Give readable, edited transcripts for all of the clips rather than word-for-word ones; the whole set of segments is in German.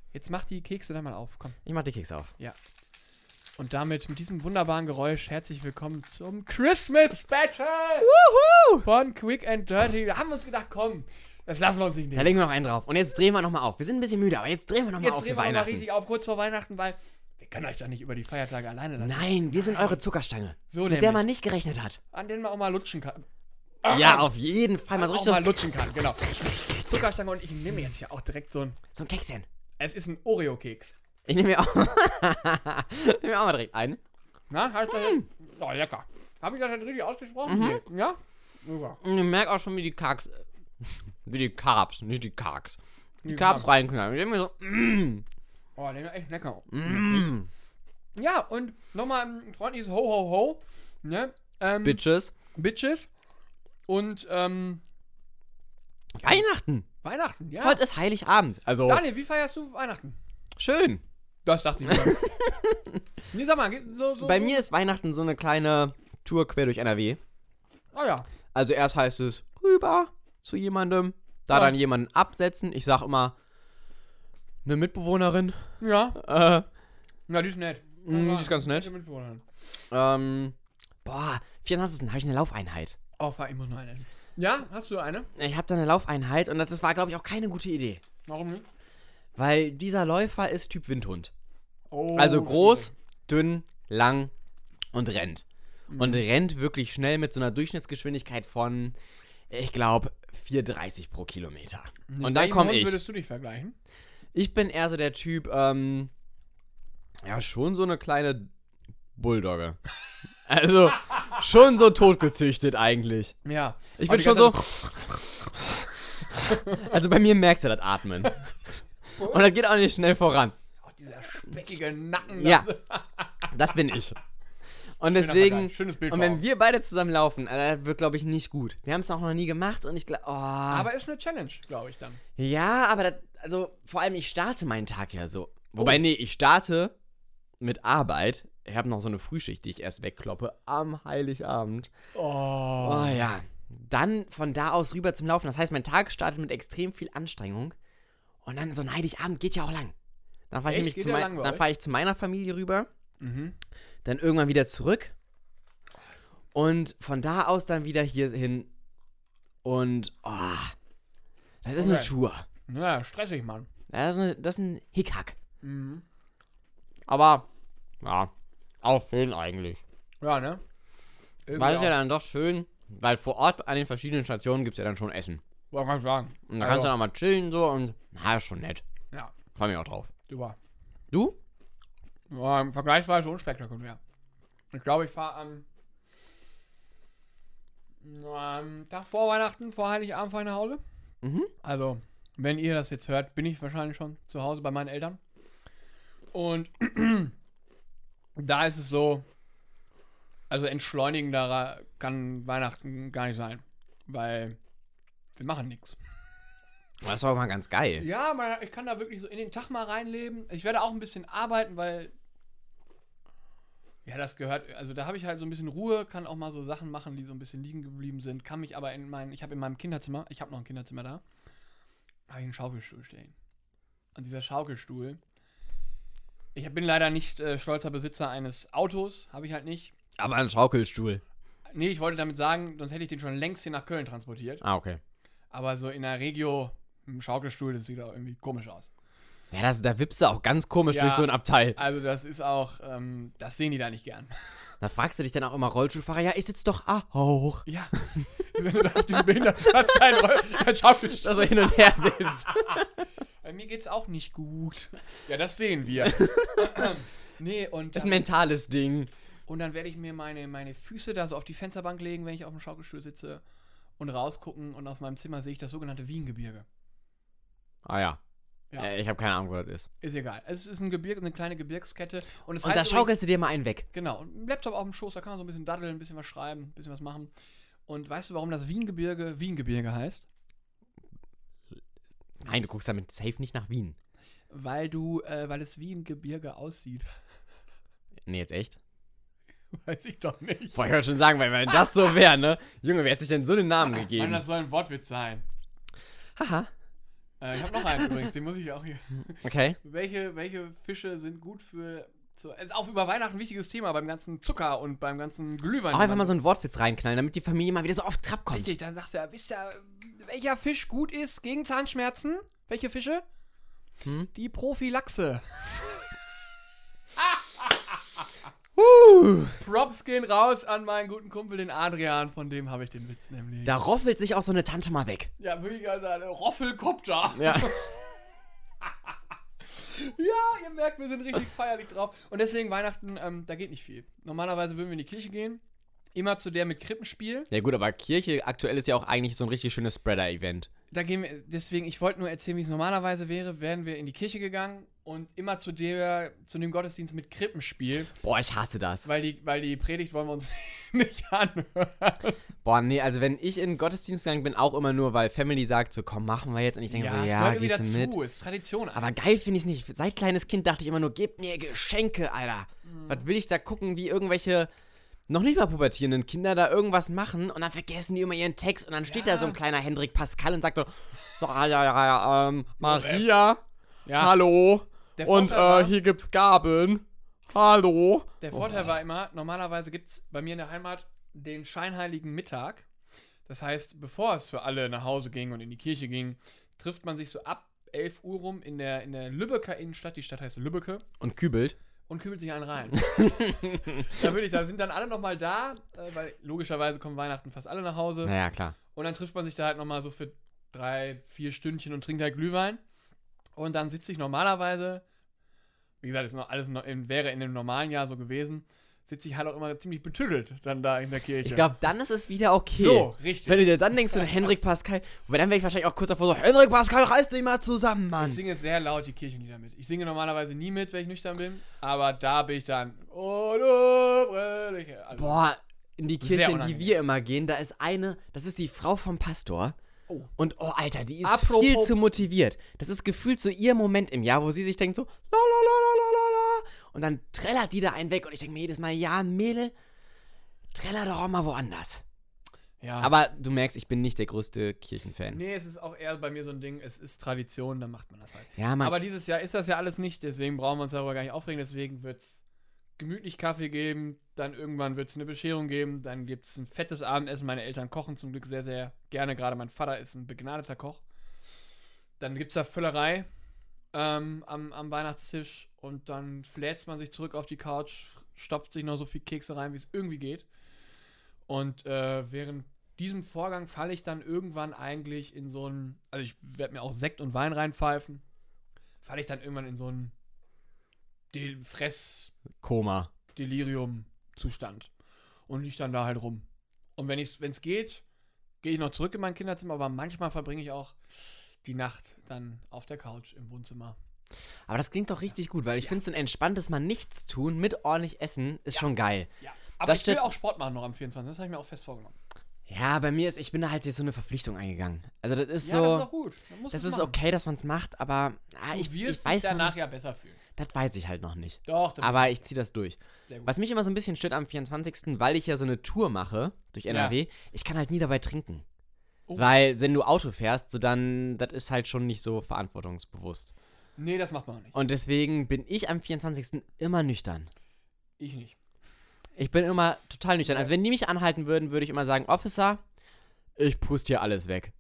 Jetzt mach die Kekse dann mal auf, komm. Ich mach die Kekse auf. Und damit, mit diesem wunderbaren Geräusch, herzlich willkommen zum Christmas Special von Quick and Dirty. Da haben wir uns gedacht, komm, das lassen wir uns nicht Da nehmen. legen wir noch einen drauf. Und jetzt drehen wir nochmal auf. Wir sind ein bisschen müde, aber jetzt drehen wir nochmal auf Jetzt für drehen wir mal Weihnachten. richtig auf, kurz vor Weihnachten, weil wir können euch doch nicht über die Feiertage alleine lassen. Nein, wir sind eure Zuckerstange, So mit der man nicht gerechnet hat. An denen man auch mal lutschen kann. Ja, auf jeden Fall. Mal so auch richtig mal lutschen kann, genau. Zuckerstange und ich nehme jetzt ja auch direkt so ein... so ein Kekschen. Es ist ein Oreo-Keks. Ich nehme mir auch, nehm mir auch mal direkt einen. Na, hast du das jetzt? Oh, lecker. Habe ich das jetzt richtig ausgesprochen? Nee. Ja? Super. Und ich merke auch schon, wie die Carbs, nicht die Carbs. Die Die Carbs Carbs. reinknallen. Ich denke mir so, Oh, der ist echt lecker. mm. Ja, und nochmal ein freundliches Ho, Ho, Ho. Ne? Bitches. Bitches. Und, Weihnachten. Weihnachten, ja. Heute ist Heiligabend. Also, Daniel, wie feierst du Weihnachten? schön. Das dachte ich mir. Nee, sag mal, so. Bei mir ist Weihnachten so eine kleine Tour quer durch NRW. Oh ja. Also erst heißt es rüber zu jemandem, da Ja. dann jemanden absetzen. Ich sag immer, eine Mitbewohnerin. Ja. Na, die ist nett. Die ist ganz nett. Nette Mitbewohnerin. 24. habe ich eine Laufeinheit. Oh, fahr, ich muss noch eine. Ja, hast du eine? Ich habe da eine Laufeinheit und das war, glaube ich, auch keine gute Idee. Warum nicht? Weil dieser Läufer ist Typ Windhund. Oh, Also groß, dünn, lang und rennt. Und rennt wirklich schnell mit so einer Durchschnittsgeschwindigkeit von, ich glaube, 4,30 pro Kilometer. Mit Und dann welchem komme Hund ich. würdest du dich vergleichen? Ich bin eher so der Typ, ja, schon so eine kleine Bulldogge. Also, schon so totgezüchtet eigentlich. Ja. Ich Oh, bin die schon ganze so. Also bei mir merkst du das Atmen. Und das geht auch nicht schnell voran. Oh, dieser speckige Nacken. Ja. Das bin ich. Und deswegen. Schönes Bild Und vor wenn Augen. wir beide zusammen laufen, das wird, glaube ich, nicht gut. Wir haben es auch noch nie gemacht und ich glaube. Oh. Aber ist eine Challenge, glaube ich dann. Ja, aber das, also vor allem, ich starte meinen Tag ja so. Wobei, nee, ich starte mit Arbeit. Ich habe noch so eine Frühschicht, die ich erst wegkloppe am Heiligabend. Oh ja. Dann von da aus rüber zum Laufen. Das heißt, mein Tag startet mit extrem viel Anstrengung. Und dann so ein Heiligabend geht ja auch lang. Dann fahre ich Echt? nämlich Geht zu, der lang bei dann euch? fahr ich zu meiner Familie rüber. Mhm. Dann irgendwann wieder zurück. Und von da aus dann wieder hier hin. Und, das ist eine Okay. Tour. Ja, stressig, Mann. Das ist ein Hickhack. Mhm. Aber, ja, auch schön eigentlich. Ja, ne? Irgendwie Weil es ja auch. dann doch schön, weil vor Ort an den verschiedenen Stationen gibt es ja dann schon Essen. Wollte man sagen. Und da kannst du dann auch mal chillen so und, na, ist schon nett. Ja, Freu mich auch drauf. super. Du? Ja, vergleichsweise unspektakulär. Ich glaube, ich fahre am Tag vor Weihnachten, vor Heiligabend, fahre ich nach Hause. Mhm. Also, wenn ihr das jetzt hört, bin ich wahrscheinlich schon zu Hause bei meinen Eltern. Und da ist es so, also entschleunigender kann Weihnachten gar nicht sein, weil wir machen nichts. Das ist doch mal ganz geil. Ja, ich kann da wirklich so in den Tag mal reinleben. Ich werde auch ein bisschen arbeiten, weil ja, das gehört, also da habe ich halt so ein bisschen Ruhe, kann auch mal so Sachen machen, die so ein bisschen liegen geblieben sind, kann mich aber ich habe in meinem Kinderzimmer, ich habe noch ein Kinderzimmer da, habe ich einen Schaukelstuhl stehen. Und dieser Schaukelstuhl, ich bin leider nicht stolzer Besitzer eines Autos, habe ich halt nicht. Aber ein Schaukelstuhl. Nee, ich wollte damit sagen, sonst hätte ich den schon längst hier nach Köln transportiert. Ah, okay. Aber so in der Regio, im Schaukelstuhl, das sieht auch irgendwie komisch aus. Ja, da wippst du auch ganz komisch Ja. durch so ein Abteil. Also das ist auch, das sehen die da nicht gern. Da fragst du dich dann auch immer Rollstuhlfahrer, ja, ich sitze doch auch. Ja, wenn du da auf diesem Behindertenplatz ein Schaukelstuhl. Dass du hin und her wippst. Bei mir geht's auch nicht gut. Ja, das sehen wir. Nee, und Das ist ein dann, mentales Ding. und dann werde ich mir meine Füße da so auf die Fensterbank legen, wenn ich auf dem Schaukelstuhl sitze und rausgucken und aus meinem Zimmer sehe ich das sogenannte Wiehengebirge. Ah ja. Ja. Ich habe keine Ahnung, wo das ist. Ist egal. Es ist ein Gebirge, eine kleine Gebirgskette. Und, es Und da heißt schaukelst du dir mal einen weg. genau, und ein Laptop auf dem Schoß, da kann man so ein bisschen daddeln, ein bisschen was schreiben, ein bisschen was machen. Und weißt du, warum das Wiehengebirge heißt? Nein, du guckst damit safe nicht nach Wien. Weil es wie ein Gebirge aussieht. Nee, jetzt echt? Weiß ich doch nicht. Boah, ich wollte schon sagen, weil wenn das so wäre, ne? Junge, wer hat sich denn so den Namen gegeben? Mann, das soll ein Wortwitz sein. Haha. Ich habe noch einen übrigens, den muss ich auch hier. Okay. Welche Fische sind gut für... ist auch über Weihnachten ein wichtiges Thema beim ganzen Zucker und beim ganzen Glühwein. Auch einfach mal so einen Wortwitz reinknallen, damit die Familie mal wieder so auf Trab kommt. Richtig, da sagst du ja, wisst ihr, welcher Fisch gut ist gegen Zahnschmerzen? Welche Fische? Die Prophylaxe. Props gehen raus an meinen guten Kumpel, den Adrian, von dem habe ich den Witz nämlich. Da roffelt sich auch so eine Tante mal weg. Ja, würde ich also sagen, Roffelkopter. Ja. Ja, ihr merkt, wir sind richtig feierlich drauf. Und deswegen Weihnachten, da geht nicht viel. Normalerweise würden wir in die Kirche gehen. Immer zu der mit Krippenspiel. Ja gut, aber Kirche aktuell ist ja auch eigentlich so ein richtig schönes Spreader-Event. Da gehen wir, deswegen, ich wollte nur erzählen, wie es normalerweise wäre, wären wir in die Kirche gegangen und immer zu dem Gottesdienst mit Krippenspiel. Boah, ich hasse das. Weil die Predigt wollen wir uns nicht anhören. Boah, nee, also wenn ich in den Gottesdienst gegangen bin, auch immer nur, weil Family sagt, so komm, machen wir jetzt. Und ich denke so, ja, gehst du mit. Ist Tradition. Aber geil finde ich es nicht. Seit kleines Kind dachte ich immer nur, gebt mir Geschenke, Alter. Was will ich da gucken, wie irgendwelche noch nicht mal pubertierenden Kinder da irgendwas machen und dann vergessen die immer ihren Text und dann steht da so ein kleiner Hendrik Pascal und sagt so, Maria, hallo, und hier gibt's Gaben, hallo. Der Vorteil war immer, normalerweise gibt's bei mir in der Heimat den scheinheiligen Mittag. Das heißt, bevor es für alle nach Hause ging und in die Kirche ging, trifft man sich so ab 11 Uhr rum in der Lübecker Innenstadt, die Stadt heißt Lübbecke. Und kübelt sich einen rein. Da sind dann alle nochmal da, weil logischerweise kommen Weihnachten fast alle nach Hause. Naja, klar. Und dann trifft man sich da halt nochmal so für 3-4 Stündchen und trinkt halt Glühwein. Und dann sitze ich normalerweise, wie gesagt, ist noch alles wäre in einem normalen Jahr so gewesen, sitze ich halt auch immer ziemlich betüttelt dann da in der Kirche. Ich glaube, dann ist es wieder okay. So, richtig. Wenn du dir dann denkst, so Hendrik Pascal, wobei dann wäre ich wahrscheinlich auch kurz davor so, Hendrik Pascal, reiß dich mal zusammen, Mann. Ich singe sehr laut die Kirchenlieder mit. Ich singe normalerweise nie mit, wenn ich nüchtern bin, aber da bin ich dann, oh du Fröhliche. Also, boah, in die Kirche, in die wir immer gehen, da ist das ist die Frau vom Pastor. Oh. Und, oh, Alter, die ist viel zu motiviert. Das ist gefühlt so ihr Moment im Jahr, wo sie sich denkt so, la la la la la la. Und dann trällert die da einen weg und ich denke mir jedes Mal, ja, Mädel, träller doch auch mal woanders. Ja. Aber du merkst, ich bin nicht der größte Kirchenfan. Nee, es ist auch eher bei mir so ein Ding, es ist Tradition, dann macht man das halt. Ja, aber dieses Jahr ist das ja alles nicht, deswegen brauchen wir uns darüber gar nicht aufregen, deswegen wird es gemütlich Kaffee geben, dann irgendwann wird es eine Bescherung geben, dann gibt es ein fettes Abendessen. Meine Eltern kochen zum Glück sehr, sehr gerne, gerade mein Vater ist ein begnadeter Koch. Dann gibt es da Völlerei am Weihnachtstisch und dann fläzt man sich zurück auf die Couch, stopft sich noch so viel Kekse rein, wie es irgendwie geht. Und während diesem Vorgang falle ich dann irgendwann eigentlich in so ein, also ich werde mir auch Sekt und Wein reinpfeifen, falle ich dann irgendwann in so ein Koma. Delirium-Zustand. Und liege dann da halt rum. Und wenn es geht, gehe ich noch zurück in mein Kinderzimmer, aber manchmal verbringe ich auch die Nacht dann auf der Couch im Wohnzimmer. Aber das klingt doch richtig gut, weil ich finde so ein entspanntes Mal nichts tun mit ordentlich Essen ist schon geil. Ja. Aber ich will auch Sport machen noch am 24. Das habe ich mir auch fest vorgenommen. Ja, bei mir ich bin da halt jetzt so eine Verpflichtung eingegangen. Also das ist so. Ja, das ist auch gut. Das ist okay, dass man es macht, aber ich weiß dich danach ja besser fühlen. Das weiß ich halt noch nicht. Doch. Aber ich ziehe das durch. Was mich immer so ein bisschen stört am 24., weil ich ja so eine Tour mache durch NRW, ich kann halt nie dabei trinken. Oh. Weil, wenn du Auto fährst, so dann, das ist halt schon nicht so verantwortungsbewusst. Nee, das macht man auch nicht. Und deswegen bin ich am 24. immer nüchtern. Ich nicht. Ich bin immer total nüchtern. Also wenn die mich anhalten würden, würde ich immer sagen, Officer, ich puste hier alles weg.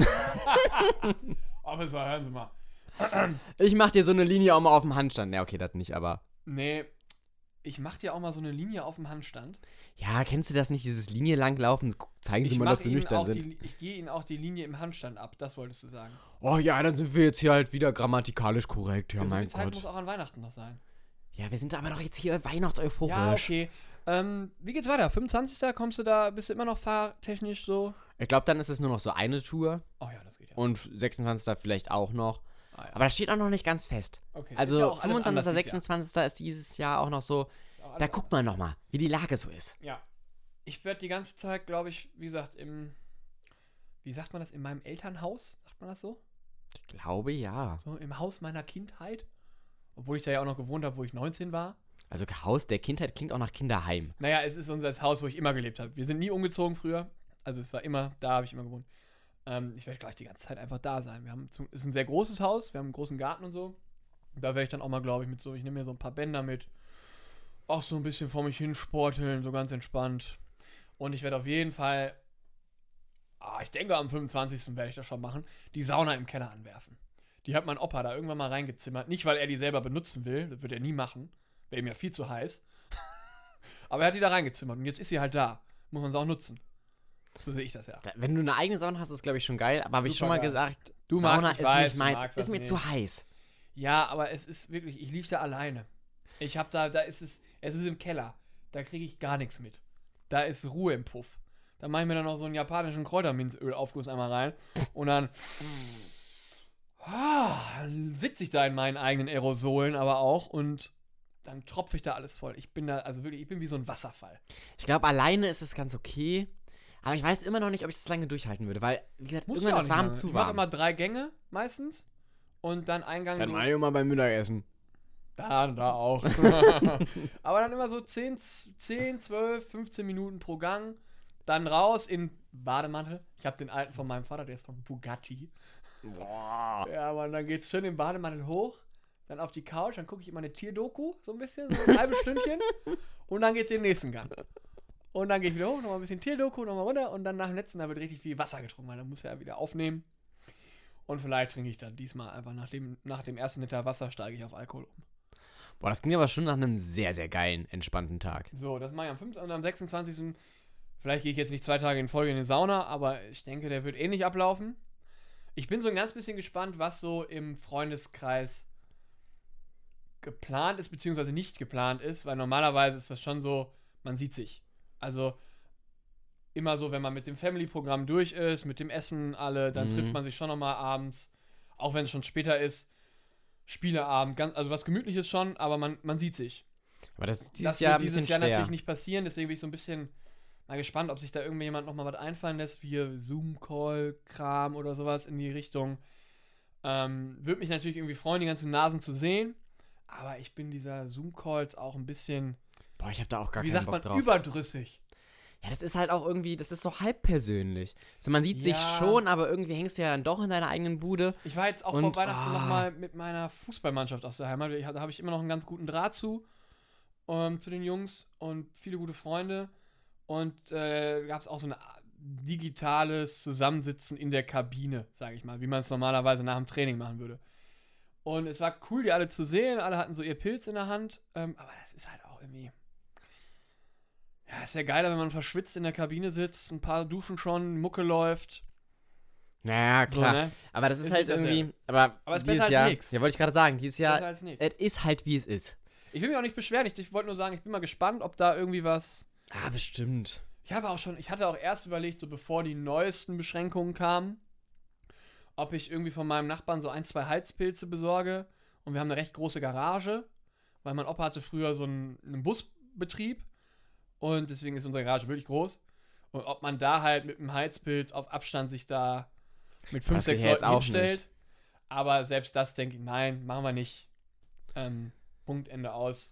Officer, hören Sie mal. Ich mach dir so eine Linie auch mal auf dem Handstand. Ja, okay, das nicht, aber... Nee, ich mach dir auch mal so eine Linie auf dem Handstand. Ja, kennst du das nicht, dieses Linie langlaufen? Zeigen Sie mal, dass Sie nüchtern sind. Ich gehe Ihnen auch die Linie im Handstand ab, das wolltest du sagen. Oh ja, dann sind wir jetzt hier halt wieder grammatikalisch korrekt. Ja, mein Gott. Die Zeit muss auch an Weihnachten noch sein. Ja, wir sind aber doch jetzt hier weihnachtseuphorisch. Ja, okay. Wie geht's weiter? 25. kommst du da, bist du immer noch fahrtechnisch so? Ich glaube, dann ist es nur noch so eine Tour. Oh ja, das geht ja. Und 26. vielleicht auch noch. Ah, ja. Aber das steht auch noch nicht ganz fest. Okay. Also ja 25. 26. ist dieses Jahr auch noch so. Da guckt man noch mal, wie die Lage so ist. Ja. Ich werde die ganze Zeit, glaube ich, wie gesagt, wie sagt man das, in meinem Elternhaus? Sagt man das so? Ich glaube, ja. So, im Haus meiner Kindheit. Obwohl ich da ja auch noch gewohnt habe, wo ich 19 war. Also Haus der Kindheit klingt auch nach Kinderheim. Naja, es ist unser Haus, wo ich immer gelebt habe. Wir sind nie umgezogen früher. Also es war immer, da habe ich immer gewohnt. Ich werde gleich die ganze Zeit einfach da sein. Ist ein sehr großes Haus, wir haben einen großen Garten und so. Da werde ich dann auch mal, glaube ich, ich nehme mir so ein paar Bänder mit. Auch so ein bisschen vor mich hin sporteln, so ganz entspannt. Und ich werde auf jeden Fall, ich denke am 25. werde ich das schon machen, die Sauna im Keller anwerfen. Die hat mein Opa da irgendwann mal reingezimmert. Nicht, weil er die selber benutzen will, das wird er nie machen. Wäre ihm ja viel zu heiß. Aber er hat die da reingezimmert und jetzt ist sie halt da. Muss man sie auch nutzen. So sehe ich das ja. Wenn du eine eigene Sauna hast, ist glaube ich schon geil. Aber habe ich schon mal gesagt, du Sauna magst, ist nicht meins. Ist mir zu heiß. Ja, aber es ist wirklich, ich liege da alleine. Ich habe da ist es ist im Keller. Da kriege ich gar nichts mit. Da ist Ruhe im Puff. Da mache ich mir dann noch so einen japanischen Kräuterminzöl-Aufguss einmal rein und dann sitze ich da in meinen eigenen Aerosolen aber auch und dann tropfe ich da alles voll. Ich bin wie so ein Wasserfall. Ich glaube, alleine ist es ganz okay. Aber ich weiß immer noch nicht, ob ich das lange durchhalten würde, weil, wie gesagt, irgendwann ist warm zu warm. Ich mache immer 3 Gänge meistens und dann Eingang. Dann mache ich immer beim Mittagessen. Da auch. Aber dann immer so 10, 12, 15 Minuten pro Gang. Dann raus in Bademantel. Ich habe den alten von meinem Vater, der ist von Bugatti. Boah. Ja, aber dann geht's schön im Bademantel hoch. Dann auf die Couch, dann gucke ich immer eine Tierdoku, so ein bisschen, so ein halbes Stündchen. Und dann geht's in den nächsten Gang. Und dann gehe ich wieder hoch, nochmal ein bisschen Tierdoku, nochmal runter. Und dann nach dem letzten, da wird richtig viel Wasser getrunken, weil dann muss er ja wieder aufnehmen. Und vielleicht trinke ich dann diesmal einfach nach dem ersten Liter Wasser steige ich auf Alkohol um. Boah, das klingt aber schon nach einem sehr, sehr geilen, entspannten Tag. So, das mache ich am 5. und am 26. Vielleicht gehe ich jetzt nicht 2 Tage in Folge in die Sauna, aber ich denke, der wird ähnlich ablaufen. Ich bin so ein ganz bisschen gespannt, was so im Freundeskreis geplant ist, beziehungsweise nicht geplant ist, weil normalerweise ist das schon so, man sieht sich. Also immer so, wenn man mit dem Family-Programm durch ist, mit dem Essen alle, dann trifft man sich schon nochmal abends, auch wenn es schon später ist. Spieleabend, also was Gemütliches schon, aber man sieht sich. Aber das ist dieses Jahr natürlich nicht passieren, deswegen bin ich so ein bisschen mal gespannt, ob sich da irgendjemand nochmal was einfallen lässt, wie Zoom-Call-Kram oder sowas in die Richtung. Würde mich natürlich irgendwie freuen, die ganzen Nasen zu sehen, aber ich bin dieser Zoom-Calls auch ein bisschen, boah, ich habe da auch gar keinen Bock drauf. Überdrüssig. Ja, das ist halt auch irgendwie, das ist so halb persönlich. Also man sieht sich schon, aber irgendwie hängst du ja dann doch in deiner eigenen Bude. Ich war jetzt auch vor Weihnachten nochmal mit meiner Fußballmannschaft aus der Heimat. Da habe ich immer noch einen ganz guten Draht zu den Jungs und viele gute Freunde. Und gab es auch so ein digitales Zusammensitzen in der Kabine, sage ich mal, wie man es normalerweise nach dem Training machen würde. Und es war cool, die alle zu sehen. Alle hatten so ihr Pilz in der Hand. Aber das ist halt auch irgendwie... Ja, es wäre geiler, wenn man verschwitzt in der Kabine sitzt, ein paar Duschen schon, Mucke läuft. Naja, klar. So, ne? Aber das ist halt irgendwie... Aber es ist dieses besser Jahr, als nichts. ja, wollte ich gerade sagen, dieses Jahr, Besser als nichts. es ist halt, wie es ist. Ich will mich auch nicht beschweren. Ich wollte nur sagen, ich bin mal gespannt, ob da irgendwie was... Ah, bestimmt. Ich hatte auch erst überlegt, so bevor die neuesten Beschränkungen kamen, ob ich irgendwie von meinem Nachbarn so 1, 2 Heizpilze besorge. Und wir haben eine recht große Garage, weil mein Opa hatte früher so einen Busbetrieb. Und deswegen ist unsere Garage wirklich groß. Und ob man da halt mit einem Heizpilz auf Abstand sich da mit 5, 6 Leuten hinstellt. Nicht. Aber selbst das denke ich, nein, machen wir nicht. Punkt, Ende aus.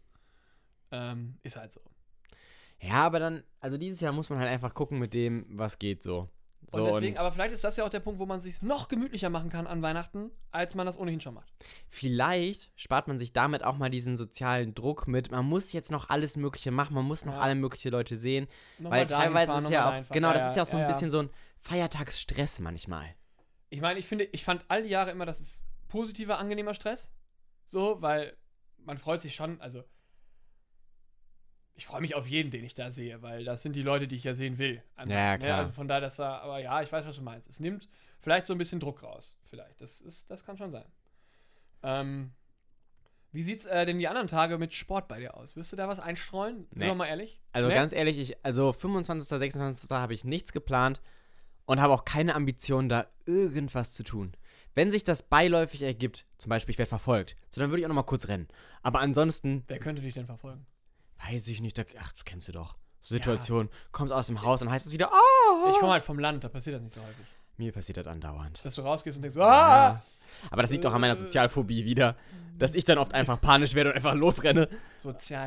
Ist halt so. Ja, aber dann, also dieses Jahr muss man halt einfach gucken mit dem, was geht so. Und deswegen, aber vielleicht ist das ja auch der Punkt, wo man es sich noch gemütlicher machen kann an Weihnachten, als man das ohnehin schon macht. Vielleicht spart man sich damit auch mal diesen sozialen Druck mit, man muss jetzt noch alles Mögliche machen, man muss noch alle möglichen Leute sehen. Weil teilweise ist es ja auch, genau, das ist ja auch so ein bisschen so ein Feiertagsstress manchmal. Ich meine, ich fand all die Jahre immer, das ist positiver, angenehmer Stress. So, weil man freut sich schon, also ich freue mich auf jeden, den ich da sehe, weil das sind die Leute, die ich ja sehen will. Ja, klar. Also von daher, aber ja, ich weiß, was du meinst. Es nimmt vielleicht so ein bisschen Druck raus. Vielleicht. Das kann schon sein. Wie sieht's denn die anderen Tage mit Sport bei dir aus? Wirst du da was einstreuen? Nee. Sind wir mal ehrlich? Also ganz ehrlich, 25., 26. habe ich nichts geplant und habe auch keine Ambition, da irgendwas zu tun. Wenn sich das beiläufig ergibt, zum Beispiel ich werde verfolgt, so dann würde ich auch noch mal kurz rennen. Aber ansonsten... Wer könnte dich denn verfolgen? Weiß ich nicht. Ach, du kennst du doch. Situation, kommst aus dem Haus und heißt es wieder, Ich komme halt vom Land, da passiert das nicht so häufig. Mir passiert das andauernd. Dass du rausgehst und denkst, Ja. Aber das liegt doch an meiner Sozialphobie wieder, dass ich dann oft einfach panisch werde und einfach losrenne.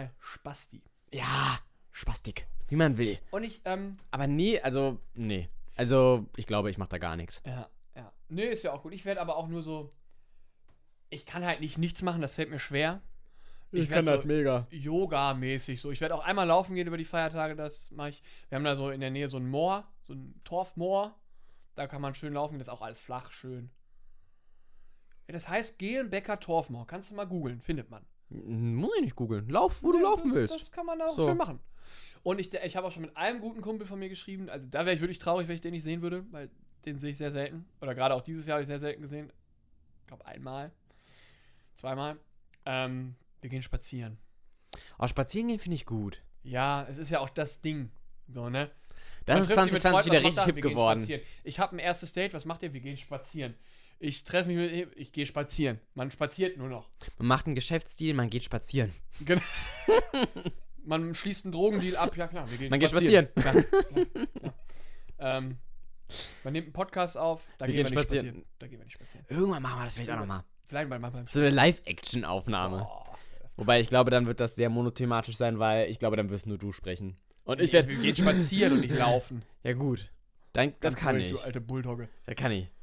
Sozial-Spasti. Ja, Spastik. Wie man will. Und ich, Aber nee, also, nee. Also, ich glaube, ich mache da gar nichts. Ja. Nee, ist ja auch gut. Ich werde aber auch nur so. Ich kann halt nichts machen, das fällt mir schwer. Ich kann das so mega. Yoga-mäßig so. Ich werde auch einmal laufen gehen über die Feiertage, das mache ich. Wir haben da so in der Nähe so ein Moor, so ein Torfmoor. Da kann man schön laufen, das ist auch alles flach, schön. Ja, das heißt Gelenbecker Torfmoor. Kannst du mal googeln, findet man. Muss ich nicht googeln. Lauf, wo du laufen willst. Das kann man da auch schön machen. Und ich habe auch schon mit einem guten Kumpel von mir geschrieben, also da wäre ich wirklich traurig, wenn ich den nicht sehen würde, weil den sehe ich sehr selten. Oder gerade auch dieses Jahr habe ich sehr selten gesehen. Ich glaube einmal, zweimal. Wir gehen spazieren. Oh, spazieren gehen finde ich gut. Ja, es ist ja auch das Ding. So, ne? Das ist 2020 wieder richtig hip geworden. Ich habe ein erstes Date, was macht ihr? Wir gehen spazieren. Ich treffe mich mit, ich gehe spazieren. Man spaziert nur noch. Man macht einen Geschäftsdeal, man geht spazieren. Genau. Man schließt einen Drogendeal ab, ja klar, wir gehen spazieren. Klar. Man nimmt einen Podcast auf, da gehen wir nicht spazieren. Da gehen wir nicht spazieren. Irgendwann machen wir das vielleicht auch nochmal. Vielleicht mal beim so eine Live-Action-Aufnahme. Wobei, ich glaube, dann wird das sehr monothematisch sein, weil ich glaube, dann wirst nur du sprechen. Und ich werde. Wir gehen spazieren und nicht laufen. Ja, gut. Das kann ich. Du alte Bulldogge. Das kann ich.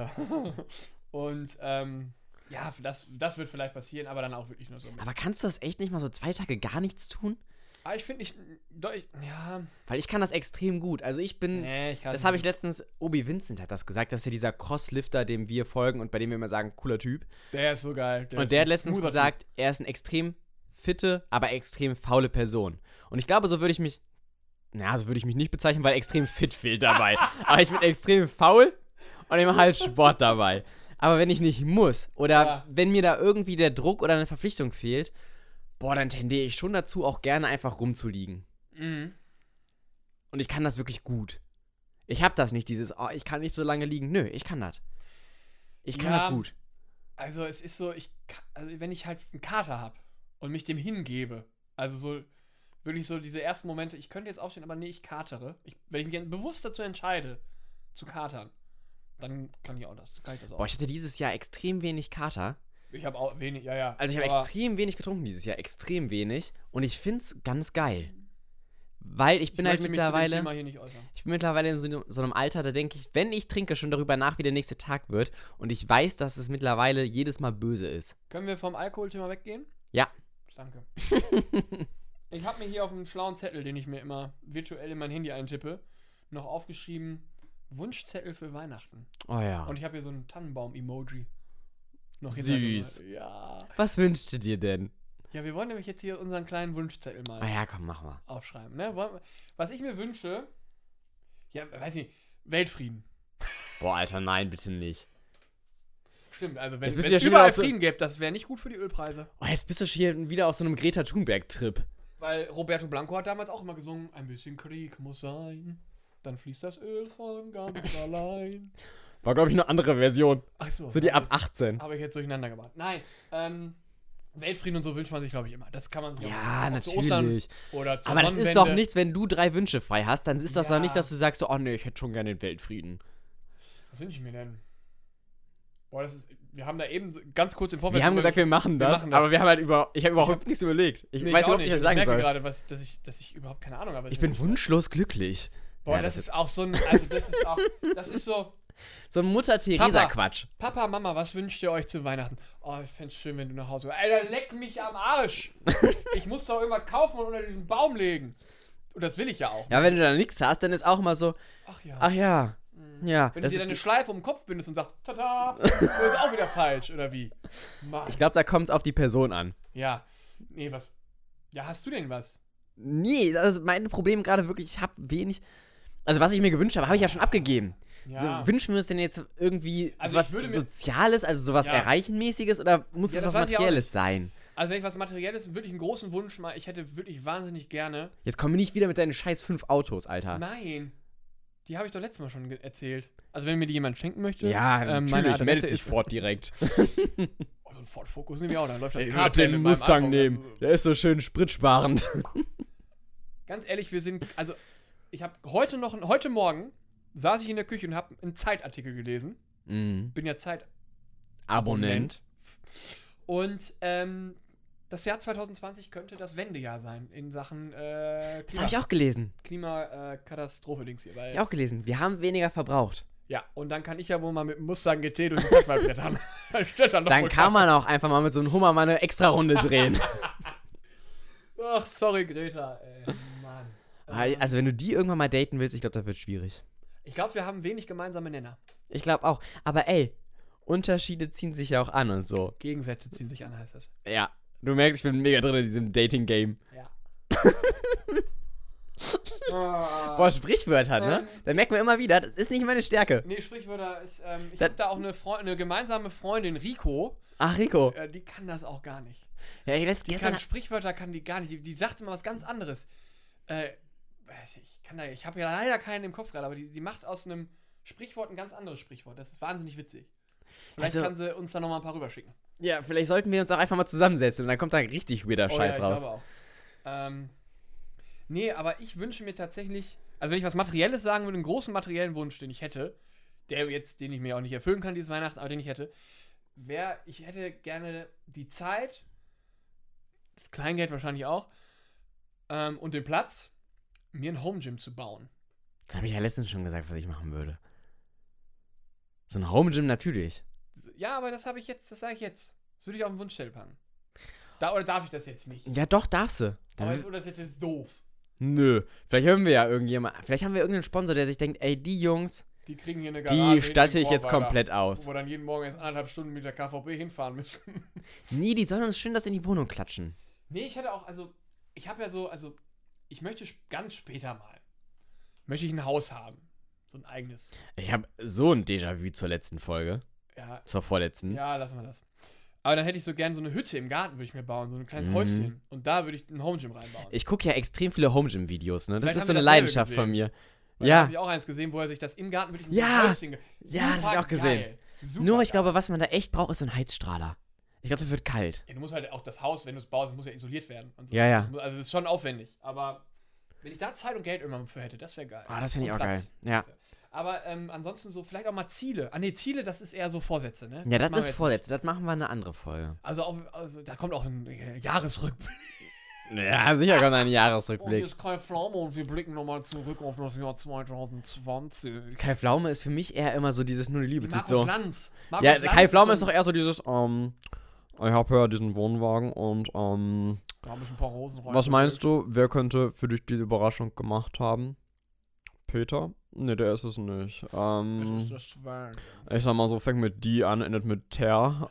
Und, ja, das wird vielleicht passieren, aber dann auch wirklich nur so. Aber kannst du das echt nicht mal so 2 Tage gar nichts tun? Aber ich finde, ja. Weil ich kann das extrem gut. Also ich bin, das habe ich letztens, Obi Vincent hat das gesagt, das ist ja dieser Crosslifter, dem wir folgen und bei dem wir immer sagen, cooler Typ. Der ist so geil. Und der hat letztens gesagt, er ist eine extrem fitte, aber extrem faule Person. Und ich glaube, so würde ich mich nicht bezeichnen, weil extrem fit fehlt dabei. Aber ich bin extrem faul und ich mache halt Sport dabei. Aber wenn ich nicht muss oder wenn mir da irgendwie der Druck oder eine Verpflichtung fehlt, dann tendiere ich schon dazu, auch gerne einfach rumzuliegen. Mhm. Und ich kann das wirklich gut. Ich habe das nicht, ich kann nicht so lange liegen. Nö, ich kann das. Ich kann das gut. Also es ist so, wenn ich halt einen Kater habe und mich dem hingebe, also so wirklich so diese ersten Momente, ich könnte jetzt aufstehen, aber nee, ich katere. Wenn ich mich bewusst dazu entscheide, zu katern, dann kann ich das auch. Boah, ich hatte dieses Jahr extrem wenig Kater. Ich habe auch wenig, ja. Also ich habe extrem wenig getrunken dieses Jahr, extrem wenig. Und ich find's ganz geil. Weil ich bin halt mittlerweile in so einem Alter, da denke ich, wenn ich trinke, schon darüber nach, wie der nächste Tag wird. Und ich weiß, dass es mittlerweile jedes Mal böse ist. Können wir vom Alkoholthema weggehen? Ja. Danke. Ich habe mir hier auf einem schlauen Zettel, den ich mir immer virtuell in mein Handy eintippe, noch aufgeschrieben, Wunschzettel für Weihnachten. Oh ja. Und ich habe hier so einen Tannenbaum-Emoji. Noch süß. Ja. Was wünschst du dir denn? Ja, wir wollen nämlich jetzt hier unseren kleinen Wunschzettel mal komm, mach mal. Aufschreiben. Ne? Was ich mir wünsche, ja, weiß nicht, Weltfrieden. Boah, Alter, nein, bitte nicht. Stimmt, also wenn es überall Frieden gäbe, das wäre nicht gut für die Ölpreise. Oh, jetzt bist du hier wieder auf so einem Greta Thunberg-Trip. Weil Roberto Blanco hat damals auch immer gesungen, ein bisschen Krieg muss sein, dann fließt das Öl von ganz allein. War, glaube ich, eine andere Version. Ach so. So die ab 18. Habe ich jetzt durcheinander gebracht. Nein, Weltfrieden und so wünscht man sich, glaube ich, immer. Das kann man sich auch natürlich. Zu Ostern oder zur Aber das ist doch nichts, wenn du 3 Wünsche frei hast, dann ist das doch nicht, dass du sagst, oh nee, ich hätte schon gerne den Weltfrieden. Was wünsche ich mir denn? Boah, wir haben da eben ganz kurz im Vorfeld. Wir haben gesagt, wir machen das, aber wir haben halt ich habe überhaupt nichts überlegt. Ich weiß überhaupt nicht, was ich sagen soll. Ich merke gerade, dass ich überhaupt keine Ahnung habe. Ich bin wunschlos glücklich. Boah, das ist auch so ein, das ist so ein Mutter-Theresa-Quatsch. Papa, Mama, was wünscht ihr euch zu Weihnachten? Oh, ich fände es schön, wenn du nach Hause gehst. Alter, leck mich am Arsch. Ich muss doch irgendwas kaufen und unter diesen Baum legen. Und das will ich ja auch. Ja, wenn du da nichts hast, dann ist auch immer so, ach ja. Ja. Wenn du dir dann eine Schleife um den Kopf bindest und sagst, tada, das ist auch wieder falsch, oder wie? Mann. Ich glaube, da kommt es auf die Person an. Ja. Nee, was? Ja, hast du denn was? Nee, das ist mein Problem gerade wirklich, ich habe wenig. Also, was ich mir gewünscht habe, habe ich ja schon abgegeben. Ja. So, wünschen wir uns denn jetzt irgendwie sowas Soziales, also sowas Erreichenmäßiges, oder muss es was Materielles sein? Also wenn ich was Materielles, wirklich einen großen Wunsch mal, ich hätte wirklich wahnsinnig gerne. Jetzt komm mir nicht wieder mit deinen scheiß 5 Autos, Alter. Nein. Die habe ich doch letztes Mal schon erzählt. Also wenn mir die jemand schenken möchte. Ja, natürlich, meldet sich Ford direkt. Oh, so ein Ford Focus nehme ich auch, dann läuft das Kart den Mustang nehmen. Der ist so schön spritsparend. Ganz ehrlich, ich habe heute Morgen saß ich in der Küche und habe einen Zeitartikel gelesen. Bin ja Zeitabonnent. Und das Jahr 2020 könnte das Wendejahr sein in Sachen Das habe ich auch gelesen. Klimakatastrophe-Dings hier. Weil, Ich auch gelesen. Wir haben weniger verbraucht. ja, und dann kann ich ja wohl mal mit dem Mustang GT durch den Stadtwald brettern. Dann kann man auch einfach mal mit so einem Hummer mal eine Extra-Runde drehen. Ach, sorry, Greta, ey. Mann. Also, wenn du die irgendwann mal daten willst, ich glaube, das wird schwierig. Ich glaube, wir haben wenig gemeinsame Nenner. Ich glaube auch. Aber ey, Unterschiede ziehen sich ja auch an und so. Gegensätze ziehen sich an, heißt das. Ja, du merkst, ich bin mega drin in diesem Dating-Game. Ja. Boah, Sprichwörter, ne? Da merkt man immer wieder, das ist nicht meine Stärke. Nee, Sprichwörter ist, ich habe da auch eine gemeinsame Freundin, Rico. Ach, Rico. Die kann das auch gar nicht. Ja, gestern. Sprichwörter kann die gar nicht. Die sagt immer was ganz anderes. Ich habe ja leider keinen im Kopf gerade, aber die macht aus einem Sprichwort ein ganz anderes Sprichwort. Das ist wahnsinnig witzig. Vielleicht kann sie uns da nochmal ein paar rüberschicken. Ja, vielleicht sollten wir uns auch einfach mal zusammensetzen und dann kommt da richtig weirder Scheiß ja, raus. Ich glaube auch. Nee, aber ich wünsche mir tatsächlich, also wenn ich was Materielles sagen würde, einen großen materiellen Wunsch, den ich hätte, den ich mir auch nicht erfüllen kann dieses Weihnachten, aber den ich hätte, ich hätte gerne die Zeit, das Kleingeld wahrscheinlich auch, und den Platz, mir ein Home Gym zu bauen. Das habe ich ja letztens schon gesagt, was ich machen würde. So ein Home Gym natürlich. Ja, aber das sage ich jetzt. Das würde ich auf den Wunschzettel packen. Oder darf ich das jetzt nicht? Ja, doch, darfst du. Oder ist das jetzt doof? Nö. Vielleicht haben wir irgendeinen Sponsor, der sich denkt, ey, die Jungs, die kriegen hier eine Garage. Die statte ich jetzt komplett aus. Wo wir dann jeden Morgen erst 1,5 Stunden mit der KVB hinfahren müssen. Nee, die sollen uns schön das in die Wohnung klatschen. Nee, ich möchte ganz später mal, möchte ich ein Haus haben. So ein eigenes. Ich habe so ein Déjà-vu zur letzten Folge. Ja. Zur vorletzten. Ja, lassen wir das. Aber dann hätte ich so gerne so eine Hütte im Garten, würde ich mir bauen, so ein kleines Häuschen. Und da würde ich ein Home Gym reinbauen. Ich gucke ja extrem viele Home Gym Videos, ne? Das Vielleicht ist so haben eine wir dasselbe Leidenschaft gesehen. von mir. Weil Ja. Da habe ich auch eins gesehen, wo er sich das im Garten wirklich in ein Häuschen Ja, das habe ich auch gesehen. Nur, ich glaube, was man da echt braucht, ist so ein Heizstrahler. Ich glaube, das wird kalt. Ja, du musst halt auch das Haus, wenn du es baust, muss ja isoliert werden. Und so. Ja, ja. Also das ist schon aufwendig. Aber wenn ich da Zeit und Geld irgendwann für hätte, das wäre geil. Ah, das finde ich auch Platz. geil. Ja. Aber ansonsten so vielleicht auch mal Ziele. Ziele, das ist eher so Vorsätze, ne? Ja, das machen ist wir jetzt Vorsätze. Das machen wir in einer anderen Folge. Also da kommt auch ein Jahresrückblick. Ja, sicher kommt ein Und hier Jahresrückblick. ist Kai Pflaume und wir blicken nochmal zurück auf das Jahr 2020. Kai Pflaume ist für mich eher immer so dieses nur die Liebe. Markus So. Lanz. Ja, Kai Pflaume ist doch eher so dieses, ich habe ja diesen Wohnwagen und, Da habe ich ein paar Rosen rein. was meinst du, wer könnte für dich diese Überraschung gemacht haben? Peter? Ne, der ist es nicht. Das ist das Schwein. Ich sag mal so, fängt mit die an, endet mit Ter.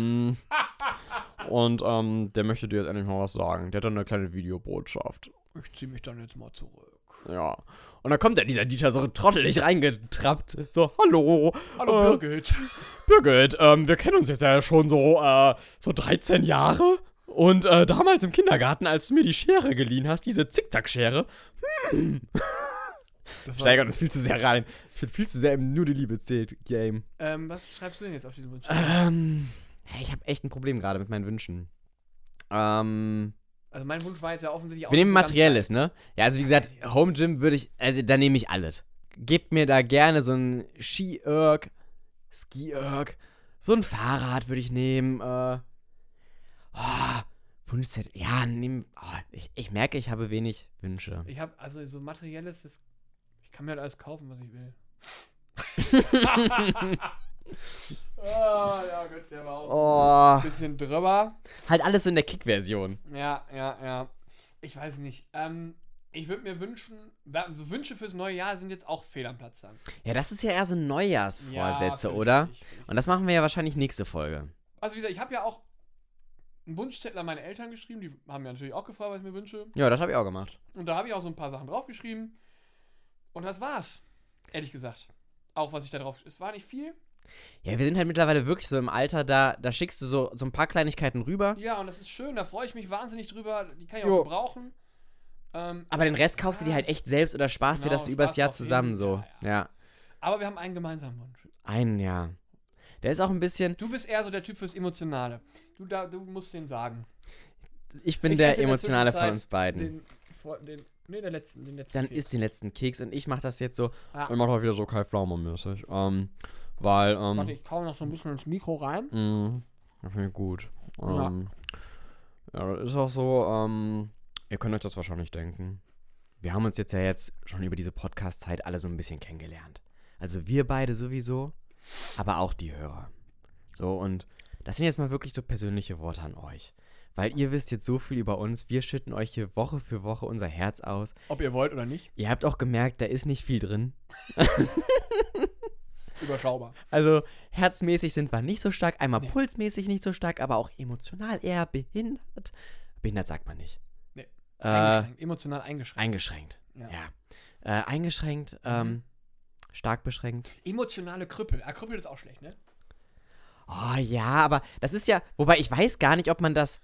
Und der möchte dir jetzt endlich mal was sagen. Der hat dann eine kleine Videobotschaft. Ich ziehe mich dann jetzt mal zurück. Ja. Und dann kommt dieser Dieter so trottelig reingetrappt. So, hallo. Hallo Birgit. Birgit, wir kennen uns jetzt ja schon so 13 Jahre. Und damals im Kindergarten, als du mir die Schere geliehen hast, diese Zickzack-Schere. Steigert uns viel zu sehr rein. Ich bin viel zu sehr im Nur die Liebe zählt Game. Was schreibst du denn jetzt auf diesen Wunsch? Hey, ich habe echt ein Problem gerade mit meinen Wünschen. Also mein Wunsch war jetzt ja offensichtlich auch Wir nehmen nicht so ganz Materielles, ne? Ja, also wie gesagt, Home Gym würde ich, also da nehme ich alles. Gebt mir da gerne so ein Ski-Erg, Ski-Erg, so ein Fahrrad würde ich nehmen, Wunschzettel, ja, ich merke, ich habe wenig Wünsche. Ich habe also so materielles, ich kann mir halt alles kaufen, was ich will. Ja gut, der war auch ein bisschen drüber. Halt alles so in der Kick-Version. Ja. Ich weiß nicht. Ich würde mir wünschen, also Wünsche fürs neue Jahr sind jetzt auch fehl am Platz dann. Ja, das ist ja eher so Neujahrsvorsätze, Ja, oder? richtig. Und das machen wir ja wahrscheinlich nächste Folge. Also wie gesagt, ich habe ja auch einen Wunschzettel an meine Eltern geschrieben, die haben mir natürlich auch gefragt, was ich mir wünsche. Ja, das habe ich auch gemacht. Und da habe ich auch so ein paar Sachen draufgeschrieben. Und das war's. Ehrlich gesagt. Auch was ich da drauf. Es war nicht viel. Ja, wir sind halt mittlerweile wirklich so im Alter, da schickst du so ein paar Kleinigkeiten rüber. Ja, und das ist schön, da freue ich mich wahnsinnig drüber. Die kann ich Jo. auch gebrauchen. Aber den Rest kaufst du dir halt echt selbst oder sparst dir Genau, das übers sparst Jahr auf zusammen jeden- so. Ja. Aber wir haben einen gemeinsamen Wunsch. Ein Jahr. Der ist auch ein bisschen. Du bist eher so der Typ fürs Emotionale. Du musst den sagen. Ich bin Ich der esse in der Emotionale von Zwischenzeit uns beiden. Den letzten Dann Keks. isst den letzten Keks und ich mach das jetzt so. Ah. Ich mach halt wieder so Kai Pflaume-mäßig. Weil, Warte, ich kau noch so ein bisschen ins Mikro rein. das finde ich gut. Ja. Ja, das ist auch so, ihr könnt euch das wahrscheinlich denken. Wir haben uns jetzt schon über diese Podcast-Zeit alle so ein bisschen kennengelernt. Also wir beide sowieso, aber auch die Hörer. So, und das sind jetzt mal wirklich so persönliche Worte an euch. Weil ihr wisst jetzt so viel über uns, wir schütten euch hier Woche für Woche unser Herz aus. Ob ihr wollt oder nicht. Ihr habt auch gemerkt, da ist nicht viel drin. Überschaubar. Also herzmäßig sind wir nicht so stark, einmal pulsmäßig nicht so stark, aber auch emotional eher behindert. Behindert sagt man nicht. Nee. Eingeschränkt. Emotional eingeschränkt. Eingeschränkt. Ja. Eingeschränkt, stark beschränkt. Emotionale Krüppel. Krüppel ist auch schlecht, ne? Oh ja, aber das ist ja, wobei ich weiß gar nicht, ob man das,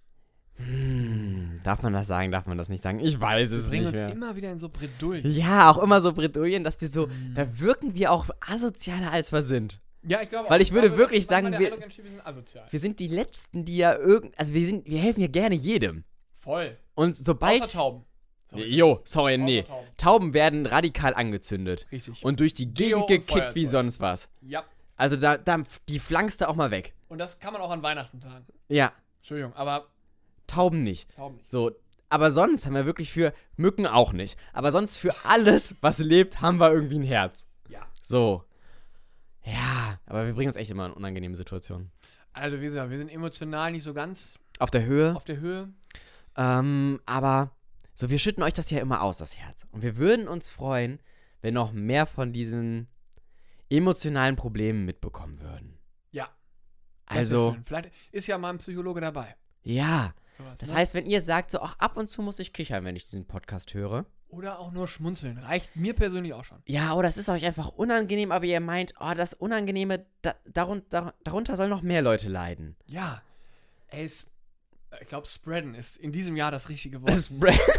darf man das sagen, darf man das nicht sagen? Ich weiß es nicht mehr. Wir bringen uns immer wieder in so Bredouillen. Ja, auch immer so Bredouillen, dass wir so, da wirken wir auch asozialer, als wir sind. Ja, ich glaube Weil ich würde glaube, wirklich sagen, wir sind asozial. Wir sind die Letzten, die ja also wir helfen ja gerne jedem. Voll. Und sobald... Außer Tauben. Nee. Tauben werden radikal angezündet. Richtig. Und durch die Gegend gekickt wie sonst was. Ja. Also die flankst du auch mal weg. Und das kann man auch an Weihnachten tragen. Ja. Entschuldigung, aber... Tauben nicht. Tauben nicht. So, aber sonst haben wir wirklich für Mücken auch nicht. Aber sonst für alles, was lebt, haben wir irgendwie ein Herz. Ja. So. Ja, aber wir bringen uns echt immer in unangenehme Situationen. Also, wie gesagt, wir sind emotional nicht so ganz auf der Höhe. Aber so, wir schütten euch das ja immer aus, das Herz. Und wir würden uns freuen, wenn noch mehr von diesen emotionalen Problemen mitbekommen würden. Ja. Also. Vielleicht ist ja mal ein Psychologe dabei. Ja. Sowas, das ne? heißt, wenn ihr sagt, so, ach, ab und zu muss ich kichern, wenn ich diesen Podcast höre. Oder auch nur schmunzeln. Reicht mir persönlich auch schon. Ja, oder es ist euch einfach unangenehm, aber ihr meint, oh, das Unangenehme, darunter sollen noch mehr Leute leiden. Ja. Ey, ich glaube, spreaden ist in diesem Jahr das richtige Wort.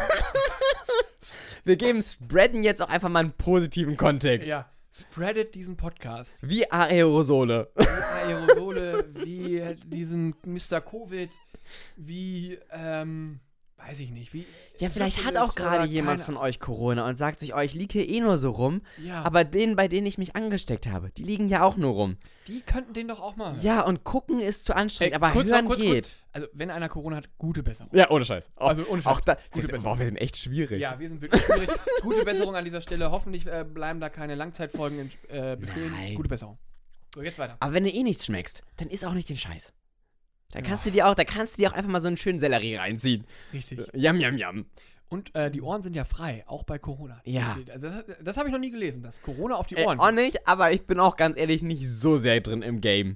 Wir geben Spreaden jetzt auch einfach mal einen positiven Kontext. Ja. Spreadet diesen Podcast. Wie Aerosole. Wie diesen Mr. Covid, wie, weiß ich nicht, wie... Ja, vielleicht hat auch gerade jemand von euch Corona und sagt sich, oh, ich liege hier eh nur so rum. Ja. Aber bei denen ich mich angesteckt habe, die liegen ja auch nur rum. Die könnten den doch auch mal hören. Ja, und gucken ist zu anstrengend, aber hören geht. Also, wenn einer Corona hat, gute Besserung. Ja, ohne Scheiß. Also, ohne Scheiß. Auch da, gute Besserung. Wir sind echt schwierig. Ja, wir sind wirklich schwierig. Gute Besserung an dieser Stelle. Hoffentlich bleiben da keine Langzeitfolgen bestehen. Nein. Gute Besserung. So, jetzt weiter. Aber wenn du eh nichts schmeckst, dann isst auch nicht den Scheiß. Da kannst du dir auch einfach mal so einen schönen Sellerie reinziehen. Richtig. Yum, yum, yum. Und die Ohren sind ja frei, auch bei Corona. Ja. Das habe ich noch nie gelesen, dass Corona auf die Ohren auch nicht, aber ich bin auch ganz ehrlich nicht so sehr drin im Game.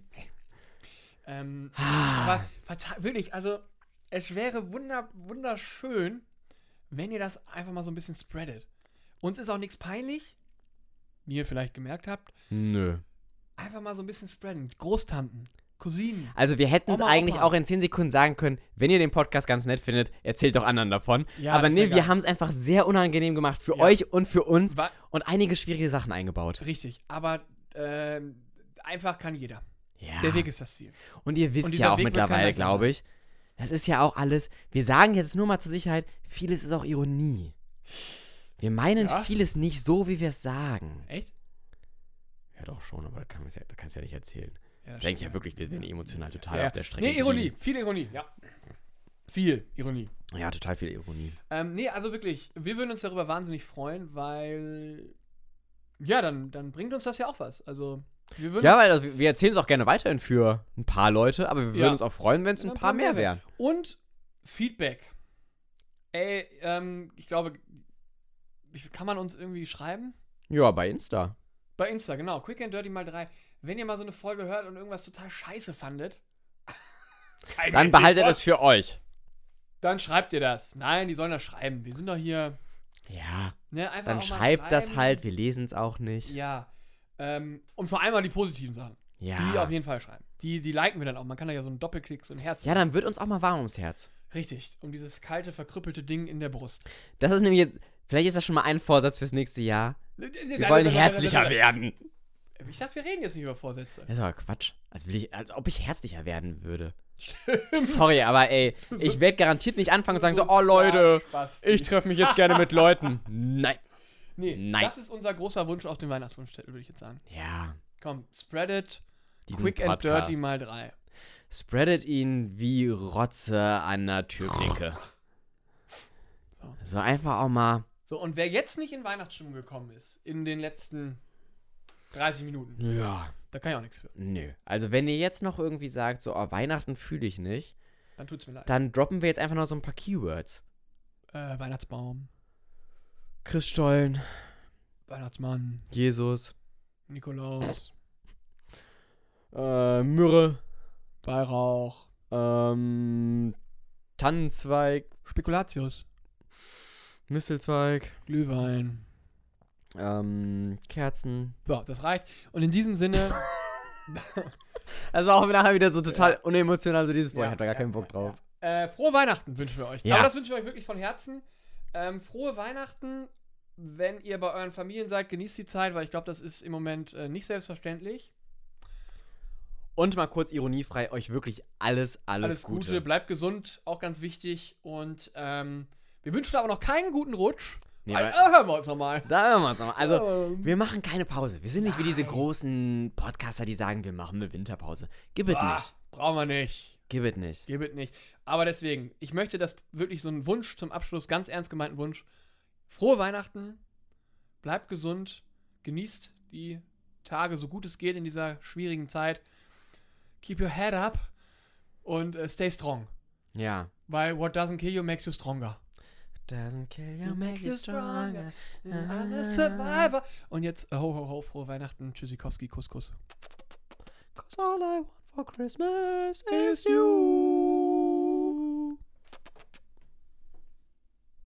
Aber wirklich, also es wäre wunderschön, wenn ihr das einfach mal so ein bisschen spreadet. Uns ist auch nichts peinlich, wie ihr vielleicht gemerkt habt. Nö. Einfach mal so ein bisschen spreaden. Großtanten, Cousinen. Also wir hätten es eigentlich auch in 10 Sekunden sagen können, wenn ihr den Podcast ganz nett findet, erzählt doch anderen davon. Ja, aber nee, wir haben es einfach sehr unangenehm gemacht für euch und für uns und einige schwierige Sachen eingebaut. Richtig, aber einfach kann jeder. Ja. Der Weg ist das Ziel. Und ihr wisst ja auch mittlerweile, glaube ich, das ist ja auch alles, wir sagen jetzt nur mal zur Sicherheit, vieles ist auch Ironie. Wir meinen vieles nicht so, wie wir es sagen. Echt? Ja doch schon, aber das kannst du ja nicht erzählen. Ja, ich denke ja wirklich, wir werden emotional total auf der Strecke. Nee, Ironie, viel Ironie, ja. Viel Ironie. Ja, total viel Ironie. Nee, also wirklich, wir würden uns darüber wahnsinnig freuen, weil, ja, dann bringt uns das ja auch was. Also, weil wir erzählen es auch gerne weiterhin für ein paar Leute, aber wir würden uns auch freuen, wenn es ein paar mehr wären. Und Feedback. Ey, ich glaube, kann man uns irgendwie schreiben? Ja, bei Insta. Bei Insta, genau. Quick and Dirty mal 3. Wenn ihr mal so eine Folge hört und irgendwas total scheiße fandet, dann behaltet es für euch. Dann schreibt ihr das. Nein, die sollen das schreiben. Wir sind doch hier. Ja. Ne, einfach dann auch schreibt das halt, wir lesen es auch nicht. Ja. Und vor allem mal die positiven Sachen. Ja. Die auf jeden Fall schreiben. Die liken wir dann auch. Man kann da ja so einen Doppelklick, so ein Herz. Ja, dann wird uns auch mal warm ums Herz. Richtig. Um dieses kalte, verkrüppelte Ding in der Brust. Das ist nämlich jetzt, vielleicht ist das schon mal ein Vorsatz fürs nächste Jahr. Wir wollen herzlicher werden. Ich dachte, wir reden jetzt nicht über Vorsätze. Das ist aber Quatsch. Als ob ich herzlicher werden würde. Sorry, aber ey, ich werde garantiert nicht anfangen und sagen so, oh Leute, ich treffe mich jetzt gerne mit Leuten. Nein. Nee, das ist unser großer Wunsch auf dem Weihnachtswunschzettel, würde ich jetzt sagen. Ja. Komm, spread it. Diesen Quick Podcast. and Dirty mal 3. spreadet ihn wie Rotze an der Türklinke. So einfach auch mal. So, und wer jetzt nicht in Weihnachtsstimmung gekommen ist, in den letzten 30 Minuten, Ja. da kann ich auch nichts für. Nö. Also wenn ihr jetzt noch irgendwie sagt, so, Weihnachten fühle ich nicht, Dann tut's mir leid. dann droppen wir jetzt einfach noch so ein paar Keywords. Weihnachtsbaum, Christstollen, Weihnachtsmann, Jesus, Nikolaus, Myrrhe, Weihrauch, Tannenzweig, Spekulatius, Mistelzweig, Glühwein. Kerzen. So, das reicht. Und in diesem Sinne. Das war auch nachher wieder so total unemotional, so dieses, boah, Ja, ich hab da gar keinen Bock drauf. Frohe Weihnachten wünschen wir euch. Ja. Aber das wünschen wir euch wirklich von Herzen. Frohe Weihnachten, wenn ihr bei euren Familien seid, genießt die Zeit, weil ich glaube, das ist im Moment nicht selbstverständlich. Und mal kurz ironiefrei, euch wirklich alles Gute. Bleibt gesund, auch ganz wichtig. Und wir wünschen aber noch keinen guten Rutsch. Nee, Da hören wir uns nochmal. Da hören wir uns nochmal. Also, wir machen keine Pause. Wir sind nicht wie diese großen Podcaster, die sagen, wir machen eine Winterpause. Gib es nicht. Brauchen wir nicht. Gib es nicht. Gib es nicht. Aber deswegen, ich möchte das wirklich so einen Wunsch zum Abschluss, ganz ernst gemeinten Wunsch. Frohe Weihnachten, bleibt gesund, genießt die Tage so gut es geht in dieser schwierigen Zeit. Keep your head up und stay strong. Ja. Weil what doesn't kill you makes you stronger. Doesn't kill you, makes you stronger. I'm a survivor. Und jetzt, ho, ho, ho, frohe Weihnachten. Tschüssikowski, Kuss, Kuss. 'Cause all I want for Christmas is you.